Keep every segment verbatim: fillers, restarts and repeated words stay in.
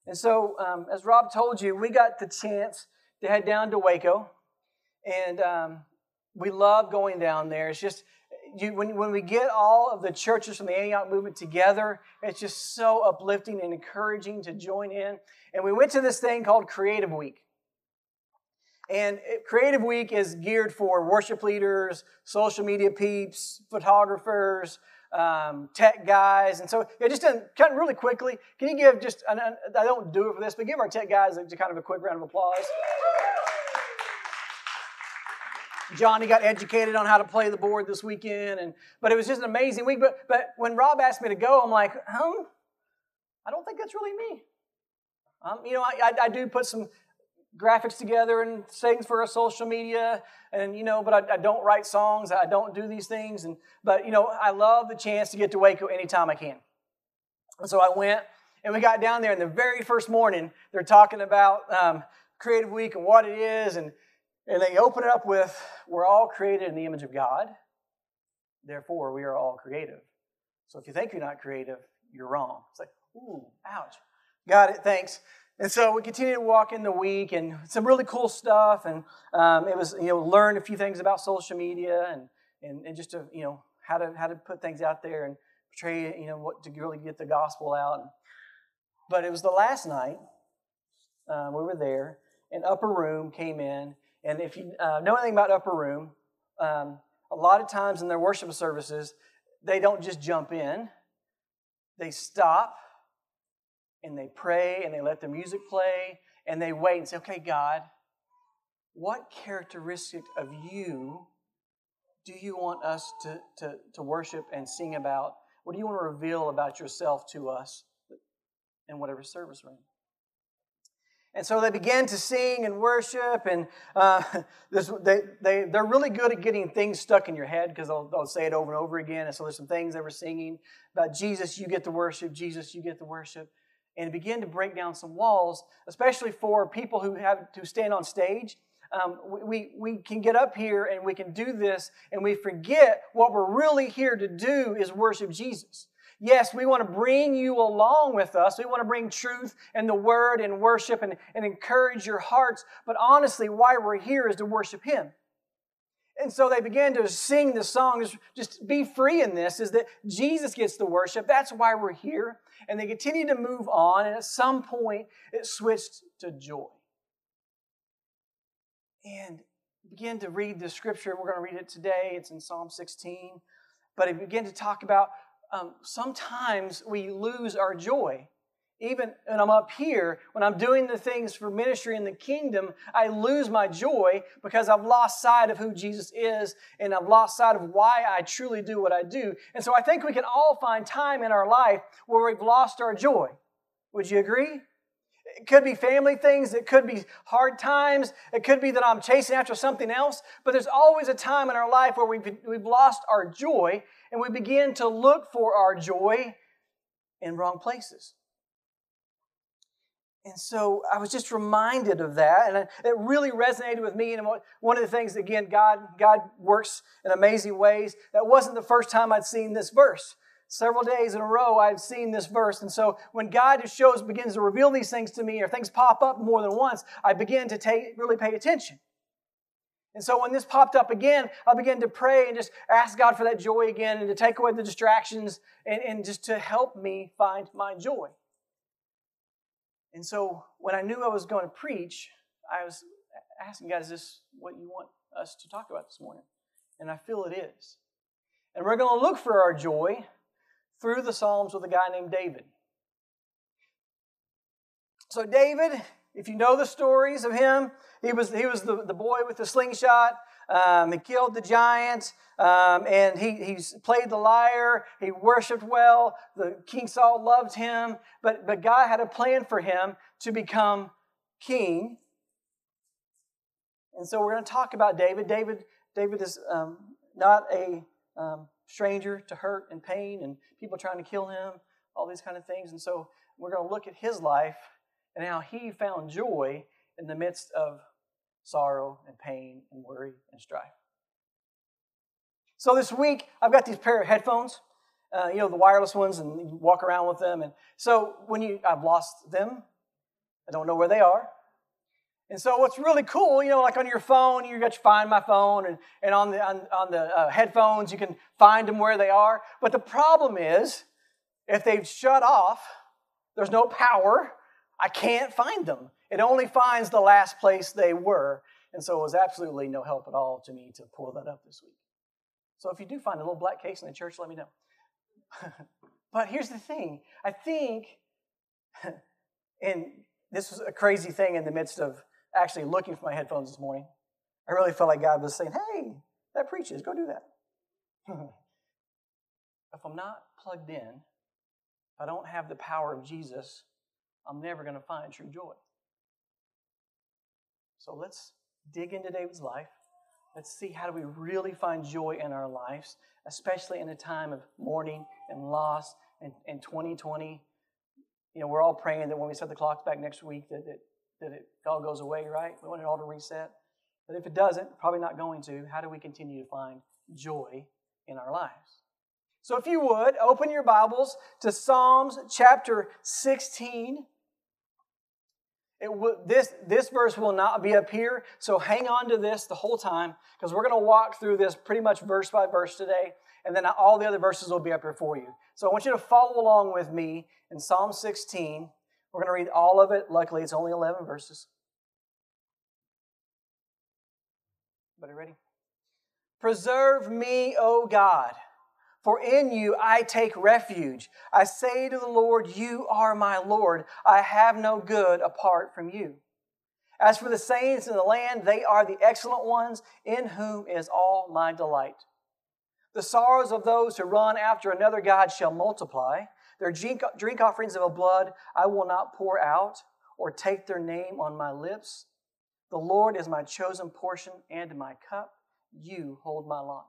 And so, um, as Rob told you, we got the chance to head down to Waco, and um, we love going down there. It's just, you, when, when we get all of the churches from the Antioch movement together, it's just so uplifting and encouraging to join in. And we went to this thing called Creative Week. And Creative Week is geared for worship leaders, social media peeps, photographers, um, tech guys. And so, yeah, just kind of really quickly, can you give just, I don't do it for this, but give our tech guys a, kind of a quick round of applause. Johnny got educated on how to play the board this weekend, and but it was just an amazing week. But but when Rob asked me to go, I'm like, um, I don't think that's really me. Um, you know, I, I, I do put some graphics together and things for our social media, and you know, but I, I don't write songs. I don't do these things, and but you know, I love the chance to get to Waco anytime I can. And so I went, and we got down there, and the very first morning, they're talking about um, Creative Week and what it is, and and they open it up with, we're all created in the image of God, therefore we are all creative. So if you think you're not creative, you're wrong. It's like, ooh, ouch. Got it, thanks. And so we continued to walk in the week, and some really cool stuff, and um, it was, you know, learn a few things about social media, and, and, and just to, you know, how to how to put things out there and portray, you know, what to really get the gospel out. But it was the last night, uh, we were there, and Upper Room came in. And if you uh, know anything about Upper Room, um, a lot of times in their worship services, they don't just jump in. They stop, and they pray, and they let the music play, and they wait and say, okay, God, what characteristic of you do you want us to, to, to worship and sing about? What do you want to reveal about yourself to us in whatever service we're in? And so they began to sing and worship, and uh, this, they, they, they're really good at getting things stuck in your head because they'll, they'll say it over and over again. And so there's some things they were singing about Jesus, you get the worship, Jesus, you get the worship. And it began to break down some walls, especially for people who have to stand on stage. Um, we, we can get up here and we can do this, and we forget what we're really here to do is worship Jesus. Yes, we want to bring you along with us. We want to bring truth and the word and worship and, and encourage your hearts. But honestly, why we're here is to worship Him. And so they began to sing the song, just, just be free in this, is that Jesus gets the worship. That's why we're here. And they continued to move on, and at some point, it switched to joy. And begin to read the scripture. We're going to read it today. It's in Psalm sixteen. But it began to talk about Um, sometimes we lose our joy. Even when I'm up here, when I'm doing the things for ministry in the kingdom, I lose my joy because I've lost sight of who Jesus is, and I've lost sight of why I truly do what I do. And so I think we can all find time in our life where we've lost our joy. Would you agree? It could be family things. It could be hard times. It could be that I'm chasing after something else. But there's always a time in our life where we've, we've lost our joy, and we begin to look for our joy in wrong places. And so I was just reminded of that, and it really resonated with me. And one of the things, again, God, God works in amazing ways. That wasn't the first time I'd seen this verse. Several days in a row, I've seen this verse. And so when God just shows, begins to reveal these things to me, or things pop up more than once, I begin to take, really pay attention. And so when this popped up again, I began to pray and just ask God for that joy again, and to take away the distractions, and, and just to help me find my joy. And so when I knew I was going to preach, I was asking God, is this what you want us to talk about this morning? And I feel it is. And we're going to look for our joy through the Psalms with a guy named David. So David, if you know the stories of him, he was he was the, the boy with the slingshot. Um, he killed the giant, um, and he, he played the lyre. He worshipped well. The King Saul loved him, but, but God had a plan for him to become king. And so we're going to talk about David. David, David is um, not a um, stranger to hurt and pain and people trying to kill him, all these kind of things. And so we're going to look at his life and how he found joy in the midst of sorrow and pain and worry and strife. So this week, I've got these pair of headphones, uh, you know, the wireless ones, and you walk around with them. And so when you, I've lost them, I don't know where they are. And so what's really cool, you know, like on your phone, you got your Find My Phone, and, and on the, on, on the uh, headphones, you can find them where they are. But the problem is, if they've shut off, there's no power, I can't find them. It only finds the last place they were. And so it was absolutely no help at all to me to pull that up this week. So if you do find a little black case in the church, let me know. But here's the thing. I think, and this was a crazy thing in the midst of actually looking for my headphones this morning. I really felt like God was saying, hey, that preaches, go do that. If I'm not plugged in, if I don't have the power of Jesus, I'm never going to find true joy. So let's dig into David's life. Let's see how do we really find joy in our lives, especially in a time of mourning and loss and, and twenty twenty. You know, we're all praying that when we set the clocks back next week that it, that it all goes away, right? We want it all to reset. But if it doesn't, probably not going to, how do we continue to find joy in our lives? So if you would, open your Bibles to Psalms chapter sixteen. It w- this, this verse will not be up here, so hang on to this the whole time, because we're going to walk through this pretty much verse by verse today, and then all the other verses will be up here for you. So I want you to follow along with me in Psalm sixteen. We're going to read all of it. Luckily, it's only eleven verses. Everybody ready? Preserve me, O God, for in you I take refuge. I say to the Lord, you are my Lord. I have no good apart from you. As for the saints in the land, they are the excellent ones, in whom is all my delight. The sorrows of those who run after another God shall multiply. Their drink offerings of blood I will not pour out, or take their name on my lips. The Lord is my chosen portion and my cup. You hold my lot.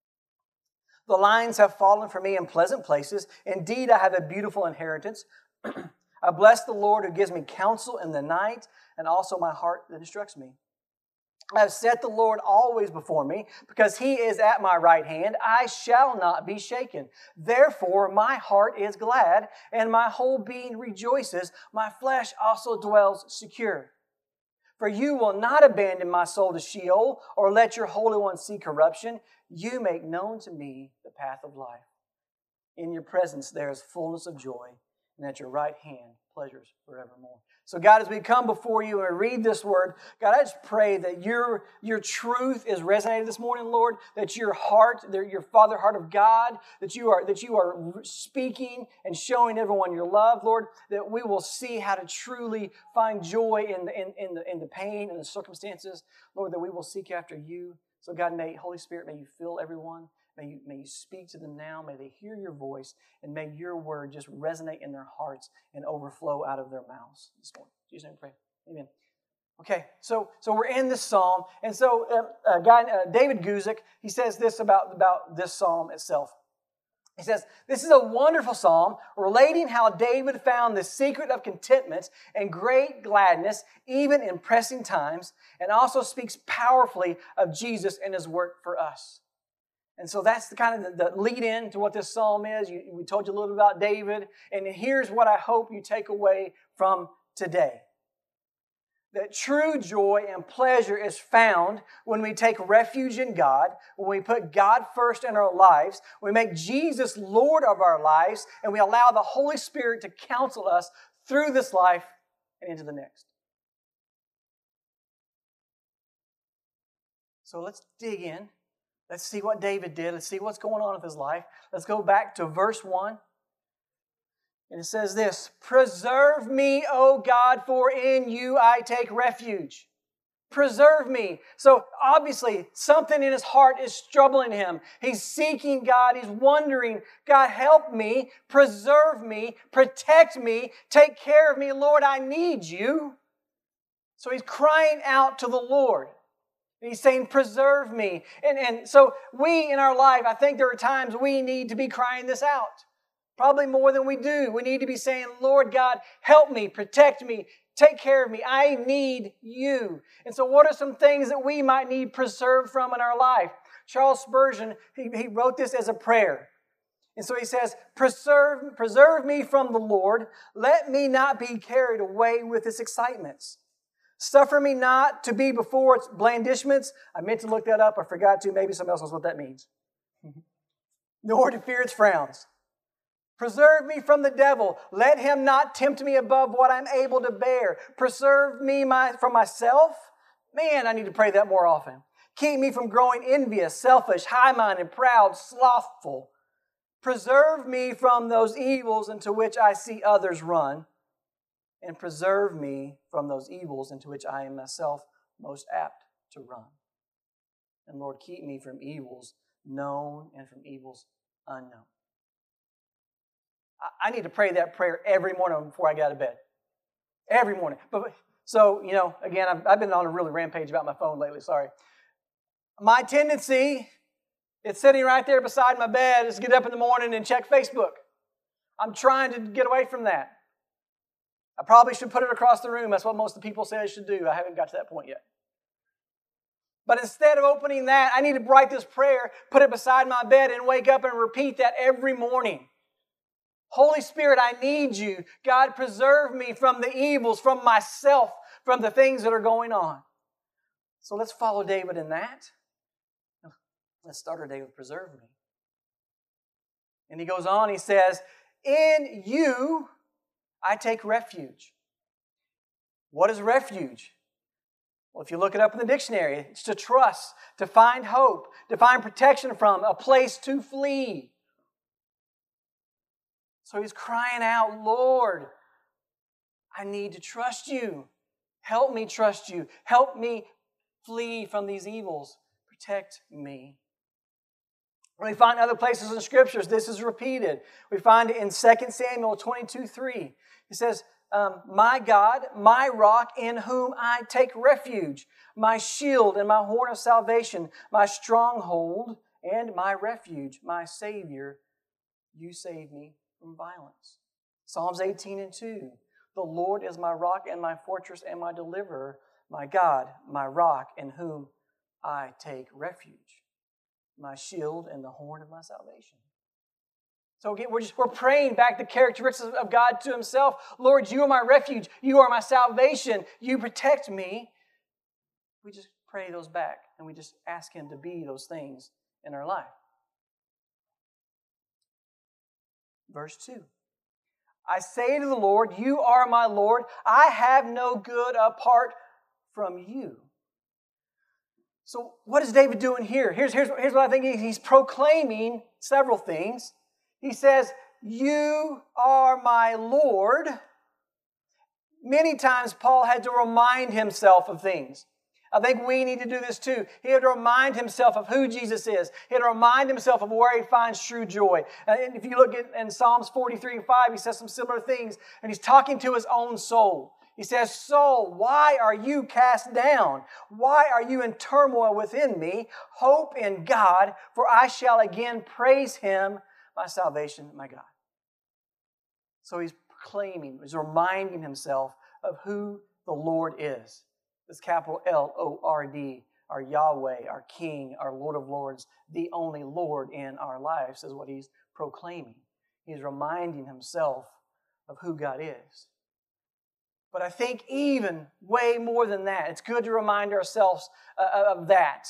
The lines have fallen for me in pleasant places. Indeed, I have a beautiful inheritance. I bless the Lord who gives me counsel in the night, and also my heart that instructs me. I have set the Lord always before me, because He is at my right hand. I shall not be shaken. Therefore, my heart is glad, and my whole being rejoices. My flesh also dwells secure. For you will not abandon my soul to Sheol, or let your Holy One see corruption. You make known to me the path of life. In your presence there is fullness of joy, and at your right hand pleasures forevermore. So God, as we come before you and read this word, God, I just pray that your, your truth is resonating this morning, Lord, that your heart, your Father heart of God, that you are that you are speaking and showing everyone your love, Lord, that we will see how to truly find joy in the, in, in the, in the pain and the circumstances, Lord, that we will seek after you. So God, may, Holy Spirit, may you fill everyone. May you, may you speak to them now. May they hear your voice. And may your word just resonate in their hearts and overflow out of their mouths this morning. In Jesus' name we pray. Amen. Okay, so so we're in this psalm. And so uh, a guy, uh, David Guzik, he says this about, about this psalm itself. He says, this is a wonderful psalm relating how David found the secret of contentment and great gladness, even in pressing times, and also speaks powerfully of Jesus and His work for us. And so that's the kind of the, the lead in to what this psalm is. You, we told you a little bit about David. And here's what I hope you take away from today. That true joy and pleasure is found when we take refuge in God, when we put God first in our lives, we make Jesus Lord of our lives, and we allow the Holy Spirit to counsel us through this life and into the next. So let's dig in. Let's see what David did. Let's see what's going on with his life. Let's go back to verse one. And it says this, preserve me, O God, for in you I take refuge. Preserve me. So obviously something in his heart is troubling him. He's seeking God. He's wondering, God, help me, preserve me, protect me, take care of me. Lord, I need you. So he's crying out to the Lord. He's saying, preserve me. And, and so we in our life, I think there are times we need to be crying this out. Probably more than we do. We need to be saying, Lord God, help me, protect me, take care of me. I need you. And so what are some things that we might need preserved from in our life? Charles Spurgeon, he, he wrote this as a prayer. And so he says, preserve, preserve me from the Lord. Let me not be carried away with its excitements. Suffer me not to be before its blandishments. I meant to look that up. I forgot to. Maybe somebody else knows what that means. Nor to fear its frowns. Preserve me from the devil. Let him not tempt me above what I'm able to bear. Preserve me my, from myself. Man, I need to pray that more often. Keep me from growing envious, selfish, high-minded, proud, slothful. Preserve me from those evils into which I see others run, and preserve me from those evils into which I am myself most apt to run. And Lord, keep me from evils known and from evils unknown. I need to pray that prayer every morning before I get out of bed. Every morning. But so, you know, again, I've, I've been on a really rampage about my phone lately, sorry. My tendency, it's sitting right there beside my bed, is to get up in the morning and check Facebook. I'm trying to get away from that. I probably should put it across the room. That's what most of the people say I should do. I haven't got to that point yet. But instead of opening that, I need to write this prayer, put it beside my bed, and wake up and repeat that every morning. Holy Spirit, I need you. God, preserve me from the evils, from myself, from the things that are going on. So let's follow David in that. Let's start our day with preserve me. And he goes on, he says, in you I take refuge. What is refuge? Well, if you look it up in the dictionary, it's to trust, to find hope, to find protection from, a place to flee. So he's crying out, Lord, I need to trust you. Help me trust you. Help me flee from these evils. Protect me. When we find other places in the Scriptures, this is repeated. We find it in Second Samuel twenty-two three. It says, um, my God, my rock in whom I take refuge, my shield and my horn of salvation, my stronghold and my refuge, my Savior, you save me from violence. Psalms eighteen and two. The Lord is my rock and my fortress and my deliverer, my God, my rock in whom I take refuge, my shield and the horn of my salvation. So again, we're just we're praying back the characteristics of God to Himself. Lord, you are my refuge. You are my salvation. You protect me. We just pray those back, and we just ask Him to be those things in our life. Verse two. I say to the Lord, you are my Lord. I have no good apart from you. So what is David doing here? Here's, here's, here's what I think he's proclaiming several things. He says, you are my Lord. Many times Paul had to remind himself of things. I think we need to do this too. He had to remind himself of who Jesus is. He had to remind himself of where he finds true joy. And if you look at in Psalms forty-three and five, he says some similar things. And he's talking to his own soul. He says, soul, why are you cast down? Why are you in turmoil within me? Hope in God, for I shall again praise Him, my salvation, my God. So he's proclaiming, he's reminding himself of who the Lord is. This capital L O R D, our Yahweh, our King, our Lord of Lords, the only Lord in our lives is what he's proclaiming. He's reminding himself of who God is. But I think even way more than that, it's good to remind ourselves uh, of that.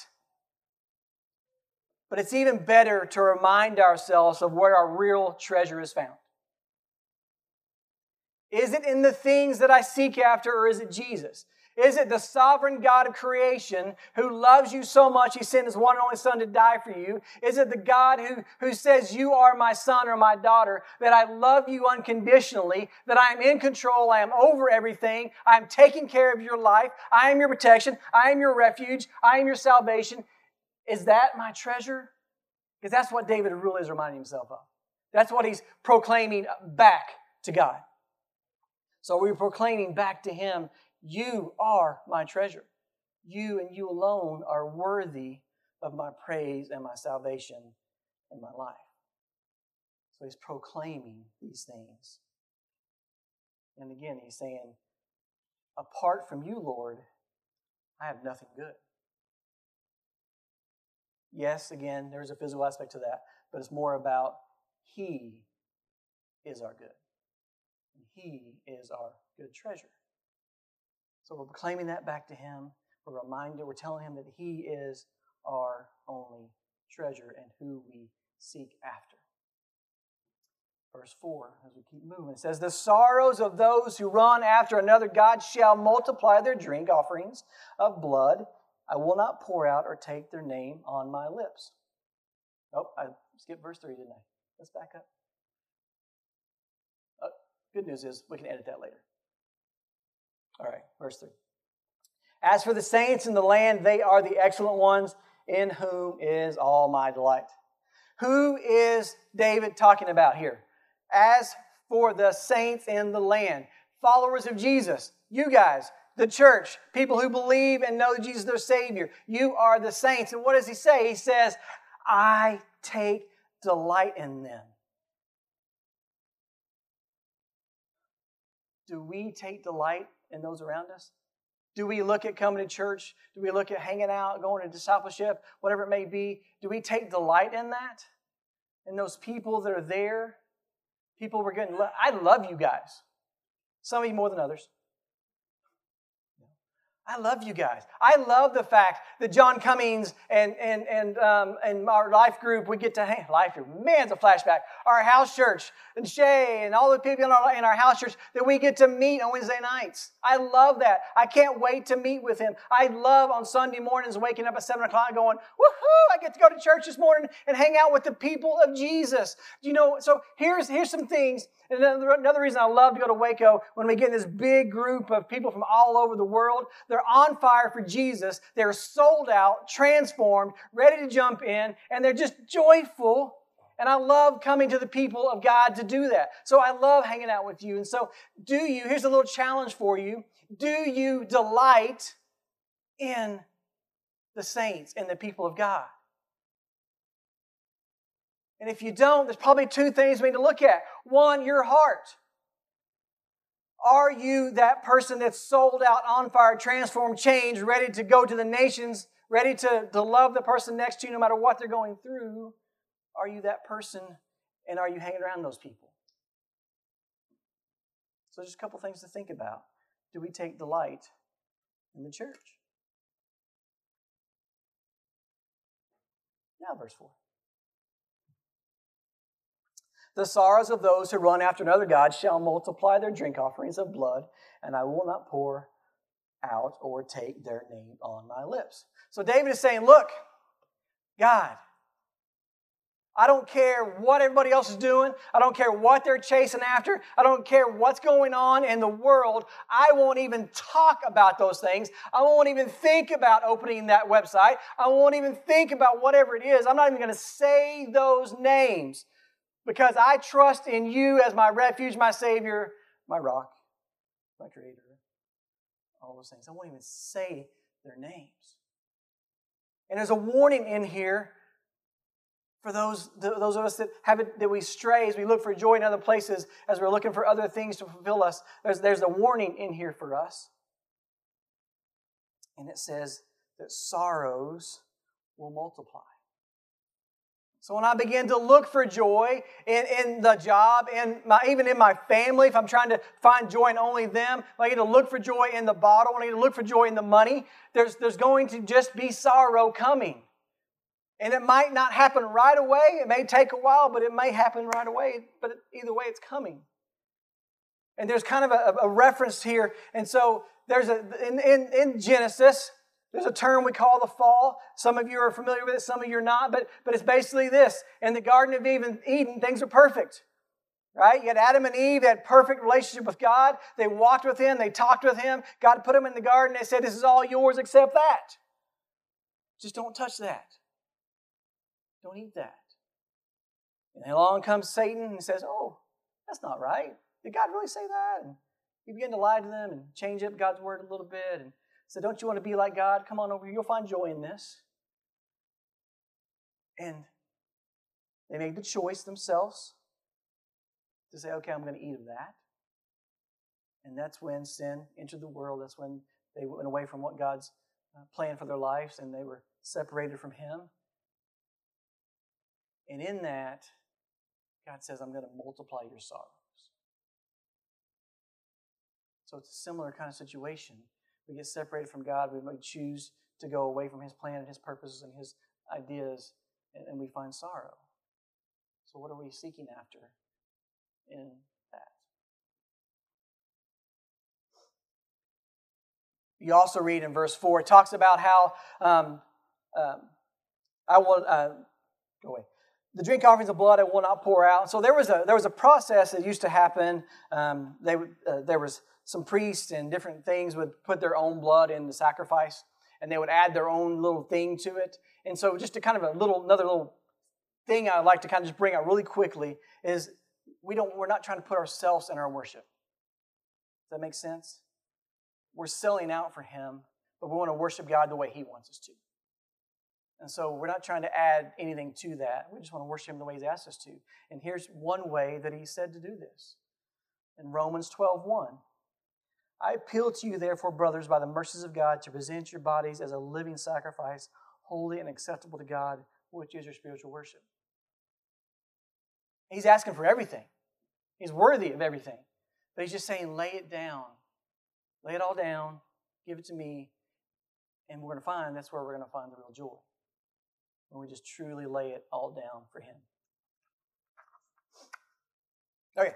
But it's even better to remind ourselves of where our real treasure is found. Is it in the things that I seek after, or is it Jesus? Is it the sovereign God of creation who loves you so much He sent His one and only Son to die for you? Is it the God who, who says, you are my son or my daughter, that I love you unconditionally, that I am in control, I am over everything, I am taking care of your life, I am your protection, I am your refuge, I am your salvation? Is that my treasure? Because that's what David really is reminding himself of. That's what he's proclaiming back to God. So we're proclaiming back to Him, you are my treasure. You and you alone are worthy of my praise and my salvation in my life. So he's proclaiming these things. And again, he's saying, apart from you, Lord, I have nothing good. Yes, again, there's a physical aspect to that, but it's more about He is our good. And He is our good treasure. So we're proclaiming that back to Him. We're reminded, we're telling Him that He is our only treasure and who we seek after. Verse four, as we keep moving, it says, the sorrows of those who run after another god shall multiply their drink offerings of blood. I will not pour out or take their name on my lips. Oh, I skipped verse three, didn't I? Let's back up. Uh, good news is we can edit that later. All right, verse three. As for the saints in the land, they are the excellent ones in whom is all my delight. Who is David talking about here? As for the saints in the land, followers of Jesus, you guys, the church, people who believe and know Jesus their Savior, you are the saints. And what does he say? He says, I take delight in them. Do we take delight in those around us? Do we look at coming to church? Do we look at hanging out, going to discipleship, whatever it may be? Do we take delight in that? In those people that are there? People we're getting, I love you guys. Some of you more than others. I love you guys. I love the fact that John Cummings and and and um, and our life group, we get to hang, life group, man, it's a flashback. Our house church, and Shay, and all the people in our, in our house church, that we get to meet on Wednesday nights. I love that. I can't wait to meet with him. I love on Sunday mornings waking up at seven o'clock going, woohoo, I get to go to church this morning and hang out with the people of Jesus. You know, so here's, here's some things. And another, another reason I love to go to Waco, when we get this big group of people from all over the world, they're on fire for Jesus. They're sold out, transformed, ready to jump in, and they're just joyful. And I love coming to the people of God to do that. So I love hanging out with you. And so do you, here's a little challenge for you. Do you delight in the saints and the people of God? And if you don't, there's probably two things we need to look at. One, your heart. Are you that person that's sold out, on fire, transformed, changed, ready to go to the nations, ready to, to love the person next to you no matter what they're going through? Are you that person, and are you hanging around those people? So just a couple things to think about. Do we take delight in the church? Now verse four. The sorrows of those who run after another god shall multiply their drink offerings of blood, and I will not pour out or take their name on my lips. So David is saying, look, God, I don't care what everybody else is doing. I don't care what they're chasing after. I don't care what's going on in the world. I won't even talk about those things. I won't even think about opening that website. I won't even think about whatever it is. I'm not even going to say those names. Because I trust in you as my refuge, my Savior, my rock, my Creator, all those things. I won't even say their names. And there's a warning in here for those, those of us that have it, that we stray as we look for joy in other places, as we're looking for other things to fulfill us. There's, there's a warning in here for us. And it says that sorrows will multiply. So when I begin to look for joy in, in the job, in my, even in my family, if I'm trying to find joy in only them, when I get to look for joy in the bottle, when I get to look for joy in the money, there's, there's going to just be sorrow coming. And it might not happen right away. It may take a while, but it may happen right away. But either way, it's coming. And there's kind of a, a reference here. And so there's a in, in, in Genesis, there's a term we call the fall. Some of you are familiar with it, some of you are not. But, but it's basically this. In the Garden of Eden, Eden, things are perfect. Right? You had Adam and Eve, they had perfect relationship with God. They walked with Him. They talked with Him. God put them in the garden. They said, this is all yours except that. Just don't touch that. Don't eat that. And then along comes Satan and says, oh, that's not right. Did God really say that? And he began to lie to them and change up God's word a little bit. And said, don't you want to be like God? Come on over here. You'll find joy in this. And they made the choice themselves to say, okay, I'm going to eat of that. And that's when sin entered the world. That's when they went away from what God's planned for their lives, and they were separated from Him. And in that, God says, I'm going to multiply your sorrows. So it's a similar kind of situation. We get separated from God. We might choose to go away from His plan and His purposes and His ideas, and, and we find sorrow. So what are we seeking after in that? You also read in verse four, it talks about how um, um, I will uh, go away. The drink offerings of blood I will not pour out. So there was a there was a process that used to happen. Um, they uh, there was some priests and different things would put their own blood in the sacrifice, and they would add their own little thing to it. And so just to kind of a little another little thing I'd like to kind of just bring out really quickly is we don't we're not trying to put ourselves in our worship. Does that make sense? We're selling out for Him, but we want to worship God the way He wants us to. And so we're not trying to add anything to that. We just want to worship Him the way He's asked us to. And here's one way that He said to do this. In Romans twelve one, I appeal to you, therefore, brothers, by the mercies of God, to present your bodies as a living sacrifice, holy and acceptable to God, which is your spiritual worship. He's asking for everything. He's worthy of everything. But He's just saying, lay it down. Lay it all down. Give it to me. And we're going to find that's where we're going to find the real joy. When we just truly lay it all down for Him. Okay.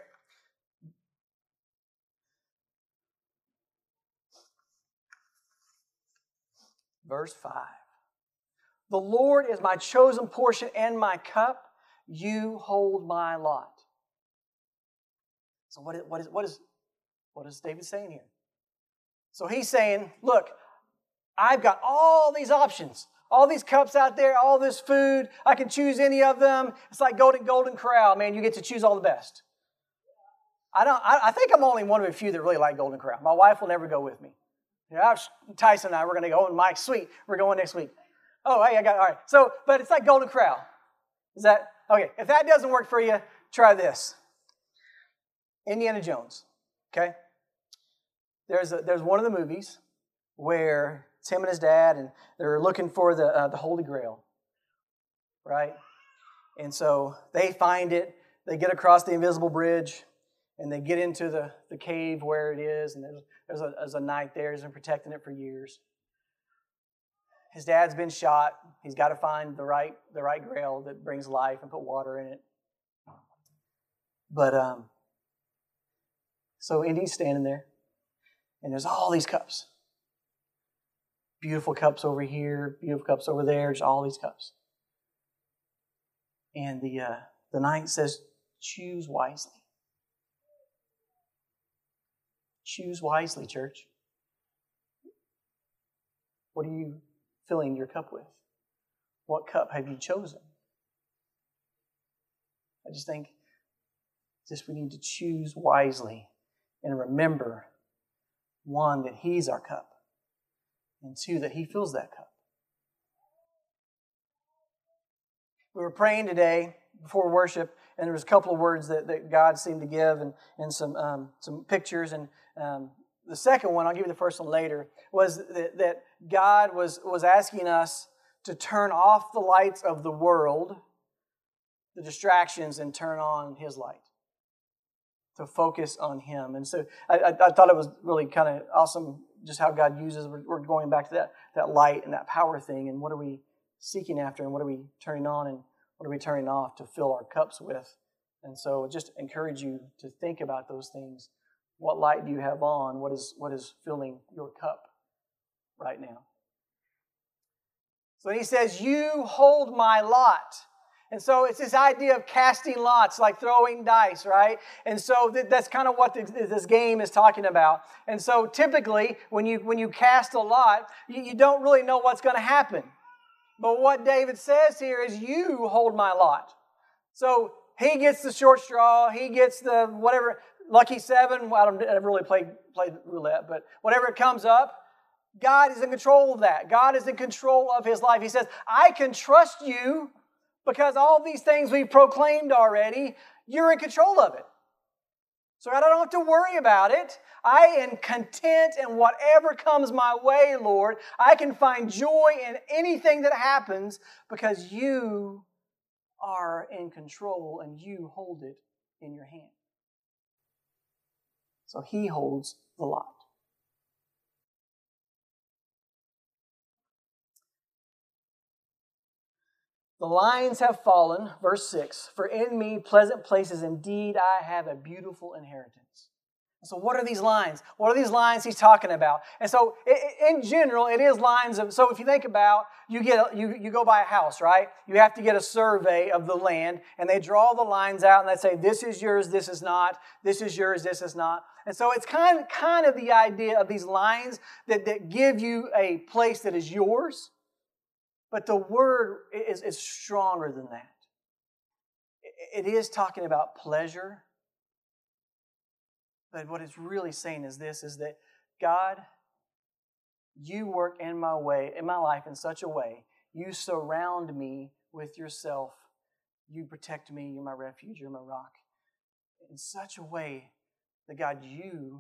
Verse five. The Lord is my chosen portion and my cup. You hold my lot. So what is, what is, what is, what is David saying here? So he's saying, look, I've got all these options. All these cups out there, all this food. I can choose any of them. It's like golden, golden corral, man. You get to choose all the best. I don't. I, I think I'm only one of a few that really like golden corral. My wife will never go with me. You know, Tyson and I, we're going to go. And Mike, sweet, we're going next week. Oh, hey, I got all right. So, but it's like golden corral. Is that okay? If that doesn't work for you, try this. Indiana Jones. Okay. There's a, there's one of the movies where it's him and his dad, and they're looking for the uh, the Holy Grail, right? And so they find it. They get across the invisible bridge, and they get into the, the cave where it is, and there's there's a, there's a knight there who's been protecting it for years. His dad's been shot. He's got to find the right the right Grail that brings life and put water in it. But um, so Indy's standing there, and there's all these cups. Beautiful cups over here, beautiful cups over there, just all these cups. And the uh, the knight says, choose wisely. Choose wisely, church. What are you filling your cup with? What cup have you chosen? I just think just we need to choose wisely and remember, one, that He's our cup. And two, that He fills that cup. We were praying today before worship, and there was a couple of words that, that God seemed to give, and, and some um, some pictures. And um, the second one, I'll give you the first one later, was that, that God was, was asking us to turn off the lights of the world, the distractions, and turn on His light. To focus on Him. And so I, I, I thought it was really kind of awesome just how God uses, we're, we're going back to that, that light and that power thing, and what are we seeking after, and what are we turning on, and what are we turning off to fill our cups with. And so just encourage you to think about those things. What light do you have on? What is what is filling your cup right now? So he says, you hold my lot. And so it's this idea of casting lots, like throwing dice, right? And so th- that's kind of what this, this game is talking about. And so typically, when you when you cast a lot, you, you don't really know what's going to happen. But what David says here is, you hold my lot. So he gets the short straw, he gets the whatever, lucky seven. Well, I don't I really play, play roulette, but whatever it comes up, God is in control of that. God is in control of his life. He says, I can trust you because all these things we've proclaimed already, you're in control of it. So I don't have to worry about it. I am content in whatever comes my way, Lord. I can find joy in anything that happens because you are in control and you hold it in your hand. So He holds the lot. The lines have fallen, verse six, for in me pleasant places indeed I have a beautiful inheritance. So what are these lines? What are these lines he's talking about? And so in general, it is lines of, so if you think about, you get you, you go buy a house, right? You have to get a survey of the land, and they draw the lines out, and they say, this is yours, this is not, this is yours, this is not. And so it's kind of, kind of the idea of these lines that, that give you a place that is yours, but the word is, is stronger than that. It is talking about pleasure. But what it's really saying is this, is that God, you work in my way, in my life in such a way, you surround me with yourself, you protect me, you're my refuge, you're my rock, in such a way that God, you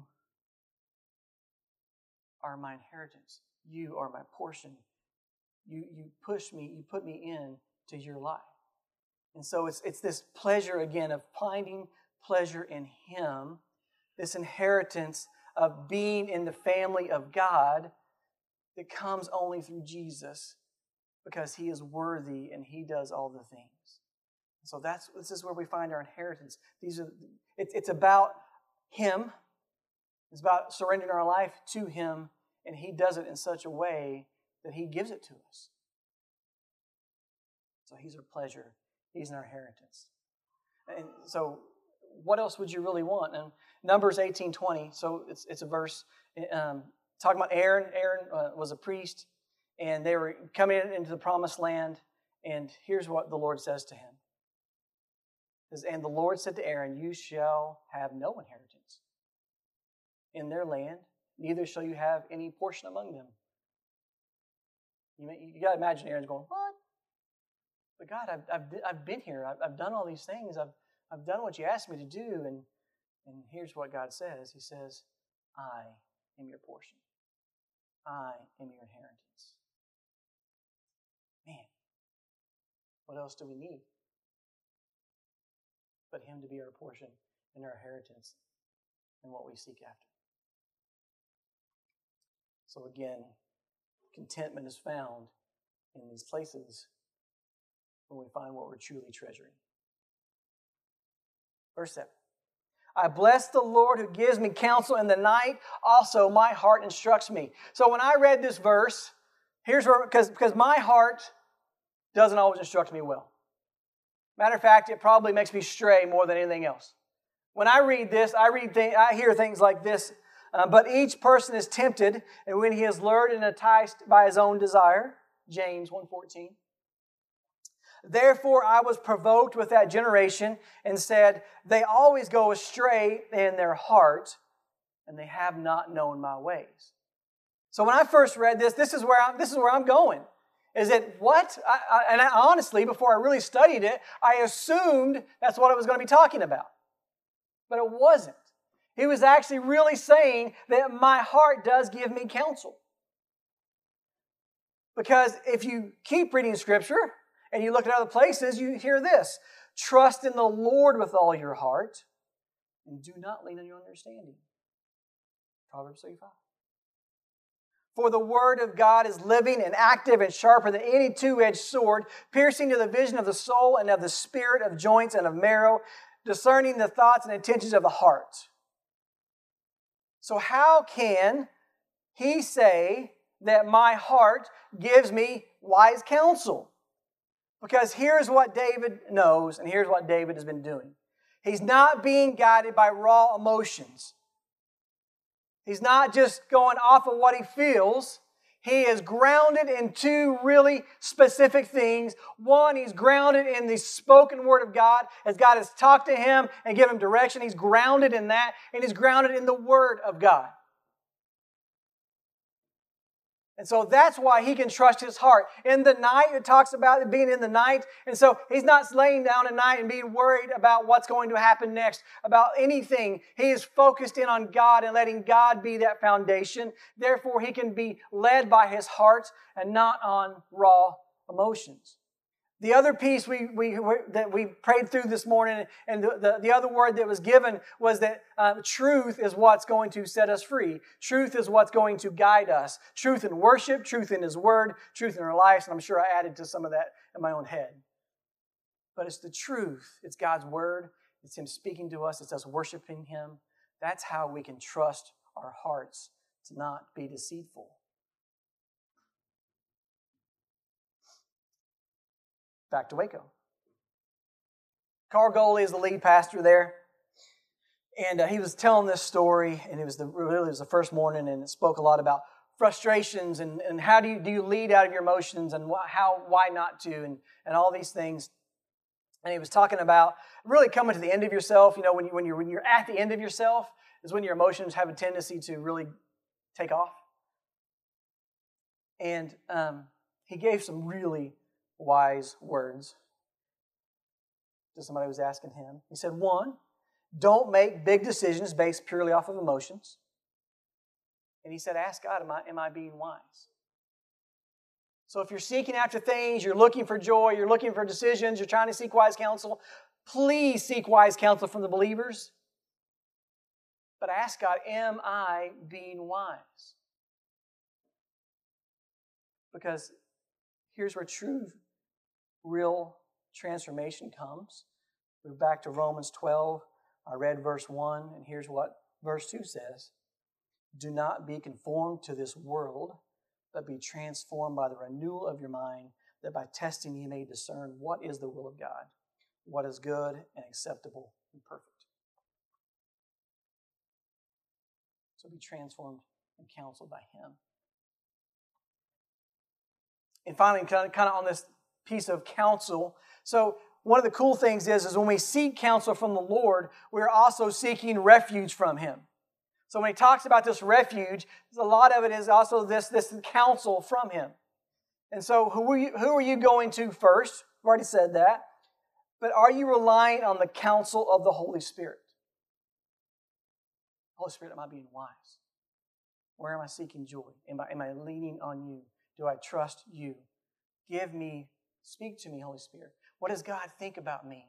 are my inheritance. You are my portion. You, you push me, you put me in to your life. And so it's, it's this pleasure again of finding pleasure in Him, this inheritance of being in the family of God that comes only through Jesus because He is worthy and He does all the things. So that's this is where we find our inheritance. These are it, it's about Him. It's about surrendering our life to Him, and He does it in such a way that He gives it to us. So He's our pleasure. He's our inheritance. And so what else would you really want? And Numbers eighteen twenty, so it's it's a verse um, talking about Aaron. Aaron uh, was a priest, and they were coming into the promised land, and here's what the Lord says to him. It says, and the Lord said to Aaron, you shall have no inheritance in their land, neither shall you have any portion among them. You, you got to imagine Aaron's going, what? But God, I've, I've, I've been here. I've, I've done all these things. I've, I've done what you asked me to do, and And here's what God says. He says, I am your portion. I am your inheritance. Man, what else do we need but Him to be our portion and our inheritance and what we seek after? So again, contentment is found in these places when we find what we're truly treasuring. Verse seven. I bless the Lord who gives me counsel in the night. Also, my heart instructs me. So when I read this verse, here's where, because because my heart doesn't always instruct me well. Matter of fact, it probably makes me stray more than anything else. When I read this, I read, th- I hear things like this. Uh, but each person is tempted, and when he is lured and enticed by his own desire, James one fourteen. Therefore I was provoked with that generation and said, they always go astray in their heart, and they have not known my ways. So when I first read this, this is where I'm, this is where I'm going. Is it what? I, I, and I, honestly, before I really studied it, I assumed that's what it was going to be talking about. But it wasn't. He was actually really saying that my heart does give me counsel. Because if you keep reading Scripture, and you look at other places, you hear this. Trust in the Lord with all your heart, and do not lean on your understanding. Proverbs thirty-five. For the word of God is living and active and sharper than any two-edged sword, piercing to the vision of the soul and of the spirit, of joints and of marrow, discerning the thoughts and intentions of the heart. So how can he say that my heart gives me wise counsel? Because here's what David knows, and here's what David has been doing. He's not being guided by raw emotions. He's not just going off of what he feels. He is grounded in two really specific things. One, he's grounded in the spoken word of God, as God has talked to him and given him direction. He's grounded in that, and he's grounded in the word of God. And so that's why he can trust his heart. In the night, it talks about it being in the night. And so he's not laying down at night and being worried about what's going to happen next, about anything. He is focused in on God and letting God be that foundation. Therefore, he can be led by his heart and not on raw emotions. The other piece we, we, that we prayed through this morning, and the, the, the other word that was given was that uh, truth is what's going to set us free. Truth is what's going to guide us. Truth in worship, truth in His Word, truth in our lives, and I'm sure I added to some of that in my own head. But it's the truth. It's God's Word. It's Him speaking to us. It's us worshiping Him. That's how we can trust our hearts to not be deceitful. Back to Waco. Carl Goley is the lead pastor there. And uh, he was telling this story, and it was the, really it was the first morning, and it spoke a lot about frustrations and, and how do you, do you lead out of your emotions and wh- how, why not to, and, and all these things. And he was talking about really coming to the end of yourself. You know, when, you, when, you're, when you're at the end of yourself is when your emotions have a tendency to really take off. And um, he gave some really wise words to somebody who was asking him. He said, one, don't make big decisions based purely off of emotions. And he said, ask God, am I, am I being wise? So if you're seeking after things, you're looking for joy, you're looking for decisions, you're trying to seek wise counsel, please seek wise counsel from the believers. But ask God, am I being wise? Because here's where true, real transformation comes. We're back to Romans twelve. I read verse one, and here's what verse two says. Do not be conformed to this world, but be transformed by the renewal of your mind, that by testing you may discern what is the will of God, what is good and acceptable and perfect. So be transformed and counseled by Him. And finally, kind of, kind of on this piece of counsel, so one of the cool things is, is when we seek counsel from the Lord, we're also seeking refuge from Him. So when he talks about this refuge, a lot of it is also this, this counsel from Him. And so who are, you, who are you going to first? I've already said that. But are you relying on the counsel of the Holy Spirit? Holy Spirit, am I being wise? Where am I seeking joy? Am I, am I leaning on you? Do I trust you? Give me, speak to me, Holy Spirit. What does God think about me?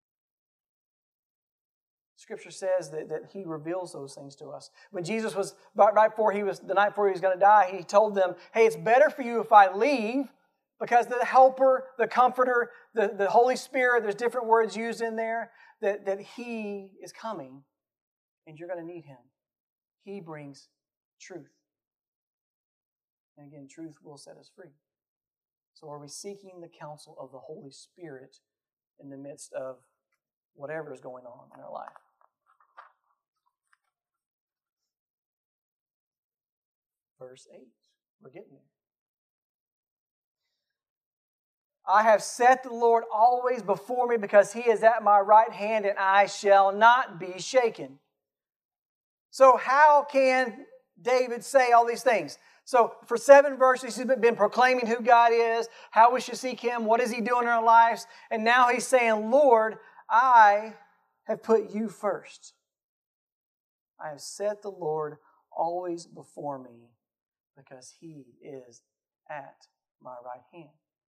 Scripture says that, that He reveals those things to us. When Jesus was, right before he was, the night before He was going to die, He told them, hey, it's better for you if I leave, because the Helper, the Comforter, the, the Holy Spirit, there's different words used in there, that, that He is coming, and you're going to need Him. He brings truth. And again, truth will set us free. So are we seeking the counsel of the Holy Spirit in the midst of whatever is going on in our life? Verse eight. We're getting there. I have set the Lord always before me, because He is at my right hand, and I shall not be shaken. So how can David say all these things? So for seven verses, he's been proclaiming who God is, how we should seek Him, what is He doing in our lives, and now he's saying, Lord, I have put you first. I have set the Lord always before me, because He is at my right hand.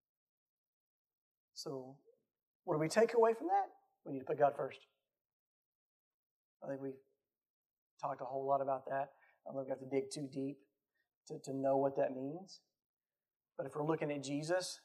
So what do we take away from that? We need to put God first. I think we talked a whole lot about that. I don't know if we have to dig too deep to, to know what that means. But if we're looking at Jesus,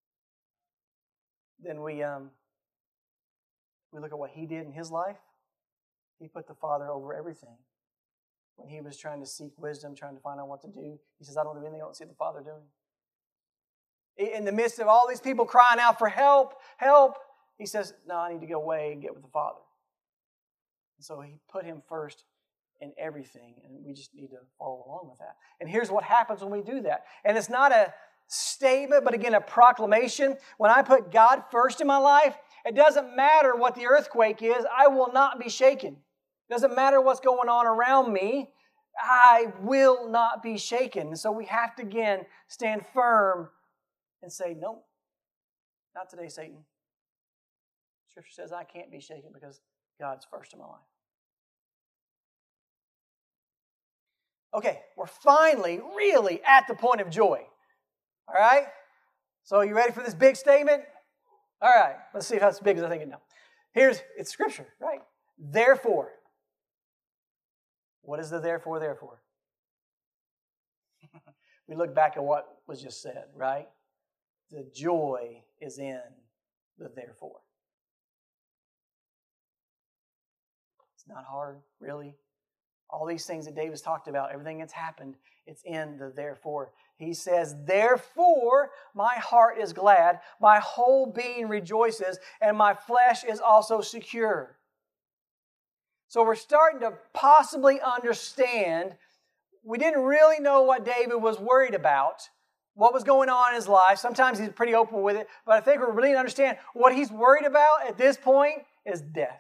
then we um, we look at what He did in His life. He put the Father over everything. When He was trying to seek wisdom, trying to find out what to do, He says, I don't do anything I don't see the Father doing. In the midst of all these people crying out for help, help, He says, no, I need to go away and get with the Father. And so He put Him first in everything, and we just need to follow along with that. And here's what happens when we do that. And it's not a statement, but again, a proclamation. When I put God first in my life, it doesn't matter what the earthquake is, I will not be shaken. It doesn't matter what's going on around me, I will not be shaken. And so we have to, again, stand firm and say, no, not today, Satan. Scripture says I can't be shaken because God's first in my life. Okay, we're finally really at the point of joy. All right? So you ready for this big statement? All right, let's see if that's as big as I think it now. Here's, it's Scripture, right? Therefore. What is the therefore, therefore? We look back at what was just said, right? The joy is in the therefore. It's not hard, really. All these things that David's talked about, everything that's happened, it's in the therefore. He says, therefore my heart is glad, my whole being rejoices, and my flesh is also secure. So we're starting to possibly understand. We didn't really know what David was worried about, what was going on in his life. Sometimes he's pretty open with it, but I think we're really understand what he's worried about at this point is death.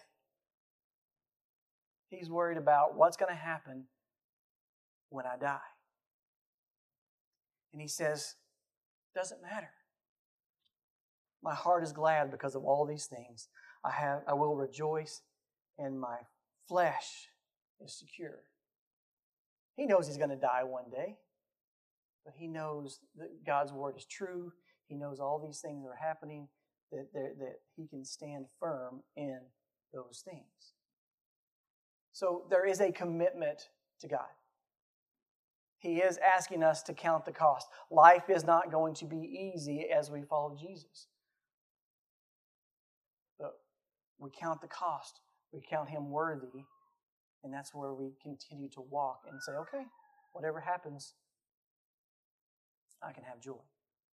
He's worried about what's going to happen when I die. And he says, doesn't matter. My heart is glad because of all these things. I have, I will rejoice, and my flesh is secure. He knows he's going to die one day, but he knows that God's word is true. He knows all these things that are happening, that, that he can stand firm in those things. So there is a commitment to God. He is asking us to count the cost. Life is not going to be easy as we follow Jesus. But we count the cost. We count Him worthy. And that's where we continue to walk and say, okay, whatever happens, I can have joy.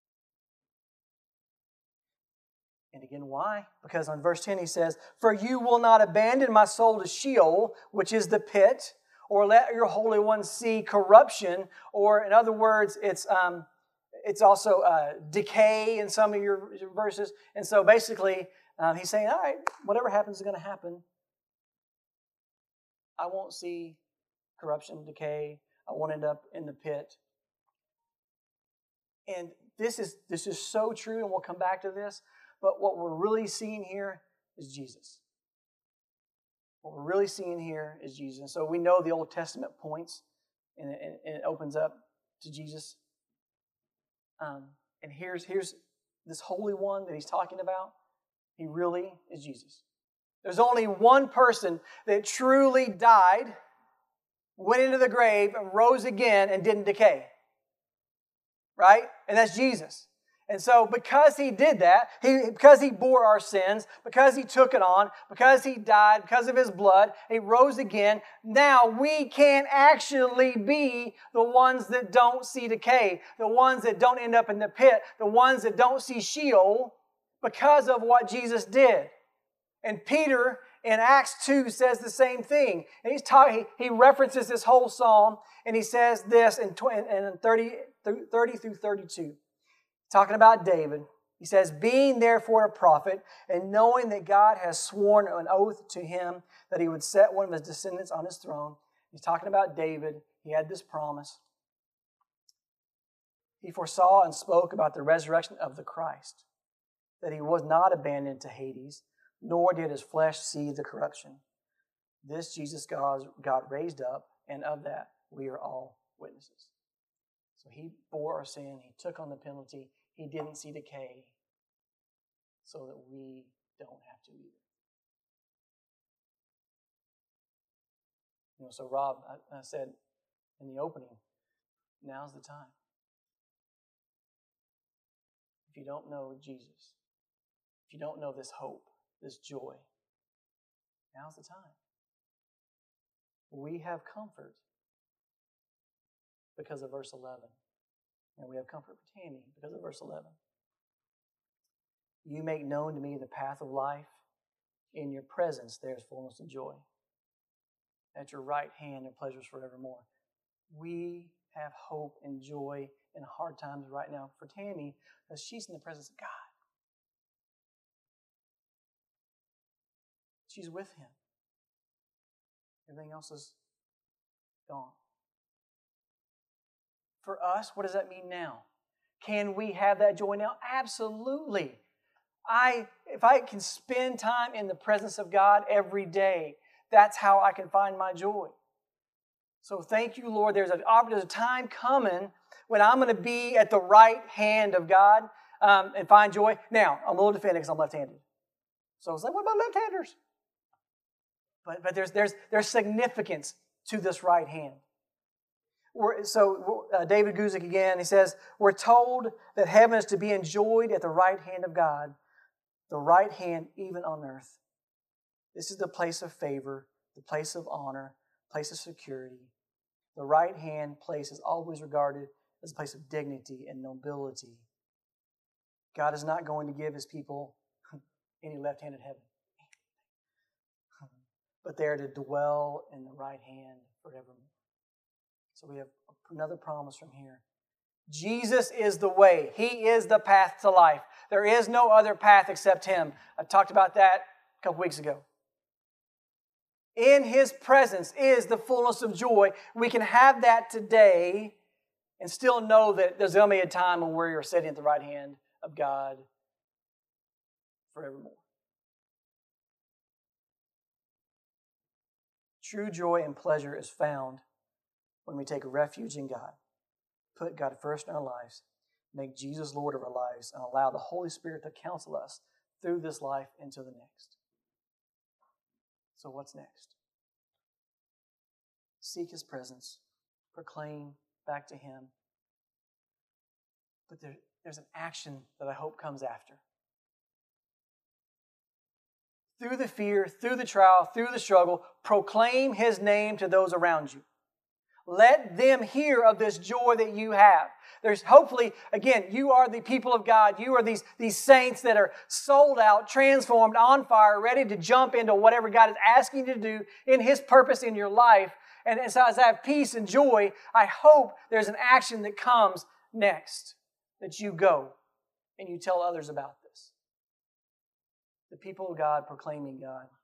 And again, why? Because on verse ten he says, for you will not abandon my soul to Sheol, which is the pit, or let your Holy One see corruption, or in other words, it's um, it's also uh, decay in some of your, your verses. And so basically, um, he's saying, all right, whatever happens is going to happen. I won't see corruption, decay. I won't end up in the pit. And this is this is so true, and we'll come back to this. But what we're really seeing here is Jesus. What we're really seeing here is Jesus. And so we know the Old Testament points, and it, and it opens up to Jesus. Um, and here's, here's this Holy One that he's talking about. He really is Jesus. There's only one person that truly died, went into the grave, and rose again and didn't decay. Right? And that's Jesus. And so because he did that, he, because he bore our sins, because he took it on, because he died, because of his blood, he rose again, now we can actually be the ones that don't see decay, the ones that don't end up in the pit, the ones that don't see Sheol because of what Jesus did. And Peter in Acts two says the same thing. And he's talking, he, he references this whole psalm, and he says this in, in thirty, thirty through thirty-two. Talking about David, he says, being therefore a prophet, and knowing that God has sworn an oath to him that he would set one of his descendants on his throne. He's talking about David. He had this promise. He foresaw and spoke about the resurrection of the Christ, that he was not abandoned to Hades, nor did his flesh see the corruption. This Jesus God, God raised up, and of that we are all witnesses. So he bore our sin. He took on the penalty. He didn't see decay, so that we don't have to either. You know, so Rob, I, I said in the opening, now's the time. If you don't know Jesus, if you don't know this hope, this joy, now's the time. We have comfort because of verse eleven. And we have comfort for Tammy because of verse eleven. You make known to me the path of life. In your presence there is fullness of joy. At your right hand are pleasures forevermore. We have hope and joy in hard times right now for Tammy because she's in the presence of God. She's with Him. Everything else is gone. For us, what does that mean now? Can we have that joy now? Absolutely. I, if I can spend time in the presence of God every day, that's how I can find my joy. So thank you, Lord. There's a, there's a time coming when I'm going to be at the right hand of God. um, and find joy. Now, I'm a little defended because I'm left-handed. So I was like, what about left-handers? But, but there's, there's, there's significance to this right hand. We're, so uh, David Guzik again, he says, we're told that heaven is to be enjoyed at the right hand of God, the right hand even on earth. This is the place of favor, the place of honor, place of security. The right hand place is always regarded as a place of dignity and nobility. God is not going to give His people any left-handed heaven, but they are to dwell in the right hand forevermore. So we have another promise from here. Jesus is the way. He is the path to life. There is no other path except Him. I talked about that a couple weeks ago. In His presence is the fullness of joy. We can have that today and still know that there's going to be a time when we're sitting at the right hand of God forevermore. True joy and pleasure is found when we take refuge in God, put God first in our lives, make Jesus Lord of our lives, and allow the Holy Spirit to counsel us through this life into the next. So what's next? Seek His presence, proclaim back to Him. But there, there's an action that I hope comes after. Through the fear, through the trial, through the struggle, proclaim His name to those around you. Let them hear of this joy that you have. There's hopefully, again, you are the people of God. You are these, these saints that are sold out, transformed, on fire, ready to jump into whatever God is asking you to do in His purpose in your life. And as I have peace and joy, I hope there's an action that comes next, that you go and you tell others about this. The people of God proclaiming God.